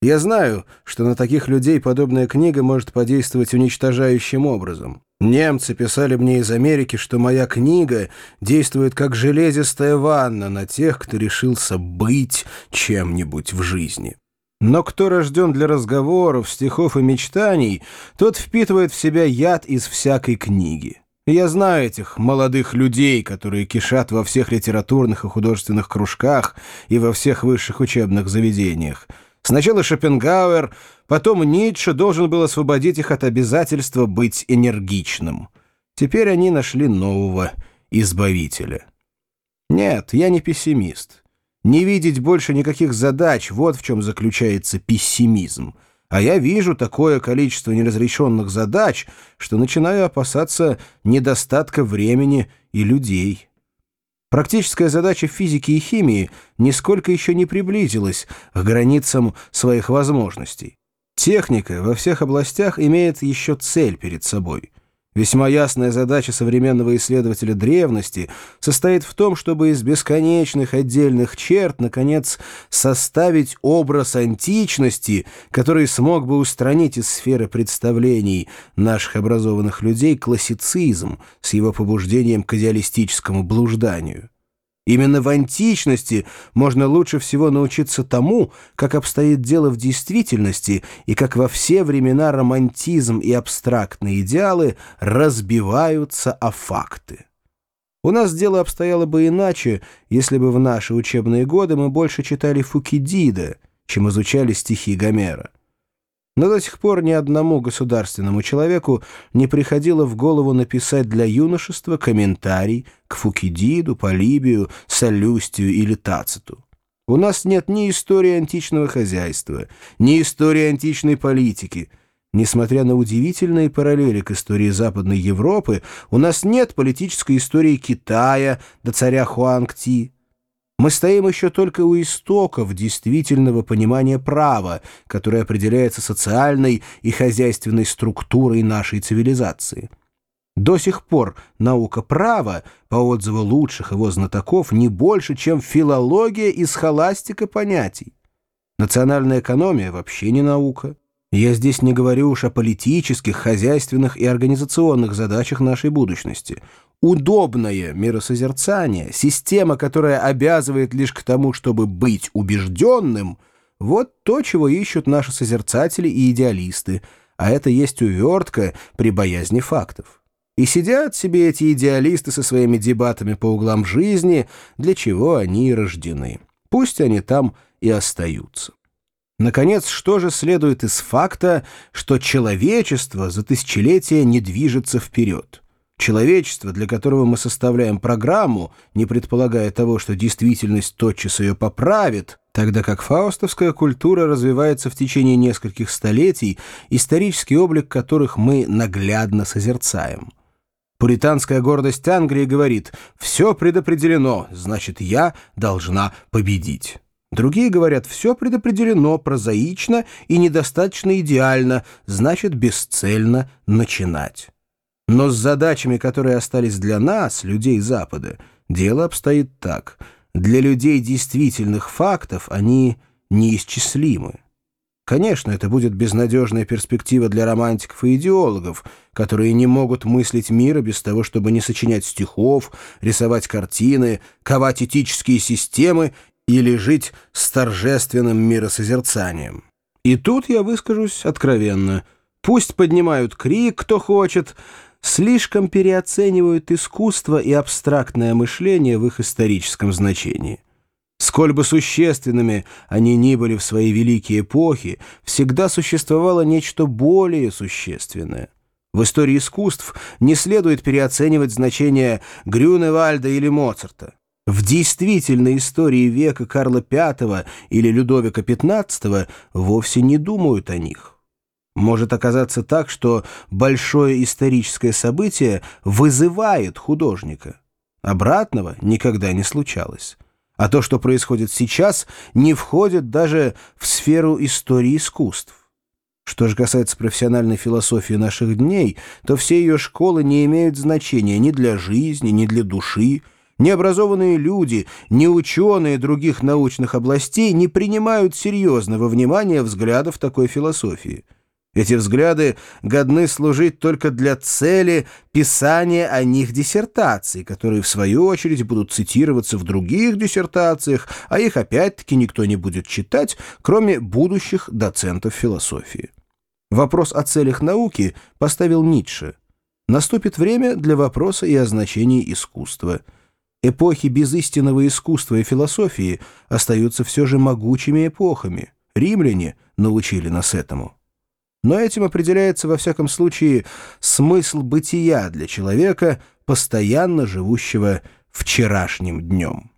Я знаю, что на таких людей подобная книга может подействовать уничтожающим образом. Немцы писали мне из Америки, что моя книга действует как железистая ванна на тех, кто решился быть чем-нибудь в жизни. Но кто рожден для разговоров, стихов и мечтаний, тот впитывает в себя яд из всякой книги. Я знаю этих молодых людей, которые кишат во всех литературных и художественных кружках и во всех высших учебных заведениях. Сначала Шопенгауэр, потом Ницше должен был освободить их от обязательства быть энергичным. Теперь они нашли нового избавителя. Нет, я не пессимист. Не видеть больше никаких задач — вот в чем заключается пессимизм. А я вижу такое количество неразрешенных задач, что начинаю опасаться недостатка времени и людей. Практическая задача физики и химии нисколько еще не приблизилась к границам своих возможностей. Техника во всех областях имеет еще цель перед собой. Весьма ясная задача современного исследователя древности состоит в том, чтобы из бесконечных отдельных черт, наконец, составить образ античности, который смог бы устранить из сферы представлений наших образованных людей классицизм с его побуждением к идеалистическому блужданию. Именно в античности можно лучше всего научиться тому, как обстоит дело в действительности и как во все времена романтизм и абстрактные идеалы разбиваются о факты. У нас дело обстояло бы иначе, если бы в наши учебные годы мы больше читали Фукидида, чем изучали стихи Гомера. Но до сих пор ни одному государственному человеку не приходило в голову написать для юношества комментарий к Фукидиду, Полибию, Саллюстию или Тациту. У нас нет ни истории античного хозяйства, ни истории античной политики. Несмотря на удивительные параллели к истории Западной Европы, у нас нет политической истории Китая до царя Хуанг-Ти. Мы стоим еще только у истоков действительного понимания права, которое определяется социальной и хозяйственной структурой нашей цивилизации. До сих пор наука права, по отзыву лучших его знатоков, не больше, чем филология и схоластика понятий. Национальная экономия вообще не наука. Я здесь не говорю уж о политических, хозяйственных и организационных задачах нашей будущности. Удобное миросозерцание, система, которая обязывает лишь к тому, чтобы быть убежденным, вот то, чего ищут наши созерцатели и идеалисты, а это есть увертка при боязни фактов. И сидят себе эти идеалисты со своими дебатами по углам жизни, для чего они и рождены. Пусть они там и остаются. Наконец, что же следует из факта, что человечество за тысячелетия не движется вперед? Человечество, для которого мы составляем программу, не предполагая того, что действительность тотчас ее поправит, тогда как фаустовская культура развивается в течение нескольких столетий, исторический облик которых мы наглядно созерцаем. Пуританская гордость Англии говорит: «Все предопределено, значит, я должна победить». Другие говорят: «Все предопределено прозаично и недостаточно идеально, значит, бесцельно начинать». Но с задачами, которые остались для нас, людей Запада, дело обстоит так. Для людей действительных фактов они неисчислимы. Конечно, это будет безнадежная перспектива для романтиков и идеологов, которые не могут мыслить мира без того, чтобы не сочинять стихов, рисовать картины, ковать этические системы или жить с торжественным миросозерцанием. И тут я выскажусь откровенно. Пусть поднимают крик, кто хочет, слишком переоценивают искусство и абстрактное мышление в их историческом значении. Сколь бы существенными они ни были в свои великие эпохи, всегда существовало нечто более существенное. В истории искусств не следует переоценивать значение Грюневальда или Моцарта. В действительной истории века Карла V или Людовика XV вовсе не думают о них. Может оказаться так, что большое историческое событие вызывает художника. Обратного никогда не случалось. А то, что происходит сейчас, не входит даже в сферу истории искусств. Что же касается профессиональной философии наших дней, то все ее школы не имеют значения ни для жизни, ни для души, Необразованные люди, не ученые других научных областей не принимают серьезно во внимание взглядов такой философии. Эти взгляды годны служить только для цели писания о них диссертаций, которые, в свою очередь, будут цитироваться в других диссертациях, а их опять-таки никто не будет читать, кроме будущих доцентов философии. Вопрос о целях науки поставил Ницше. Наступит время для вопроса и о значении искусства. Эпохи без истинного искусства и философии остаются все же могучими эпохами. Римляне научили нас этому. Но этим определяется, во всяком случае, смысл бытия для человека, постоянно живущего вчерашним днем.